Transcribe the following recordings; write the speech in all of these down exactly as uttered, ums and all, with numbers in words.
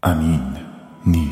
امین نیک.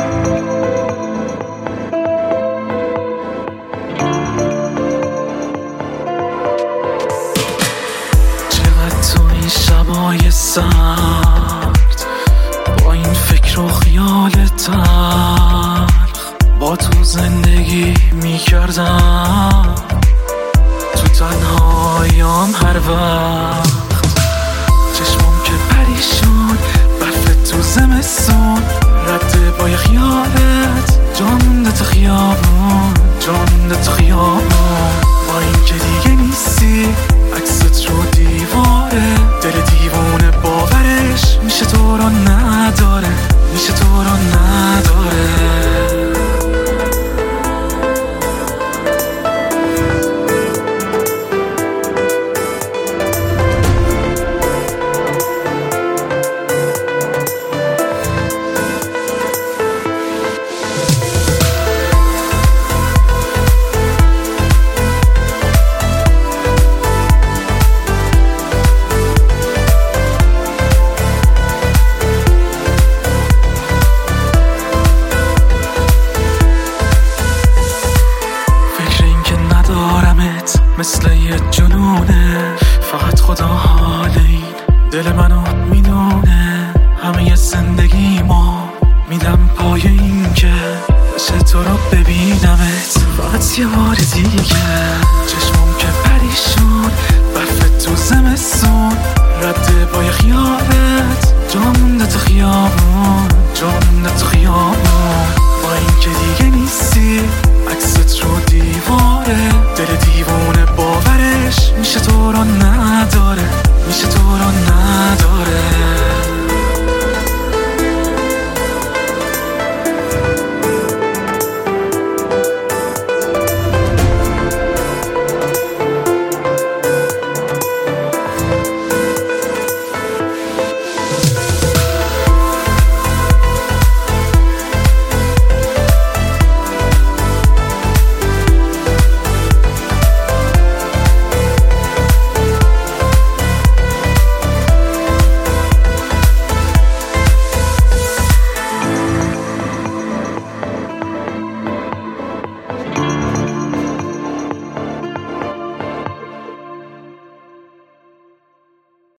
چقدر تو این شبای سرد با این فکر و خیال تلخ با تو زندگی میکردم، تو تنهاییام هر وقت چشمم که پریشون برف تو زمستون رد پای خیالت جا مونده تو خیابون، جا مونده تو خیابون. با این که دیگه نیستی عکست رو دیواره، دل دیوونه باورش میشه تو رو نداره، میشه تو رو نداره. مثل یه جنونه، فقط خدا حال این دل منو میدونه. همه زندگی ما میدم پای این که بشه تو رو ببینمت فقط یه بار دیگه. چشمم که پریشون برف تو زمستون رد پای خیالت جا مونده تو خیال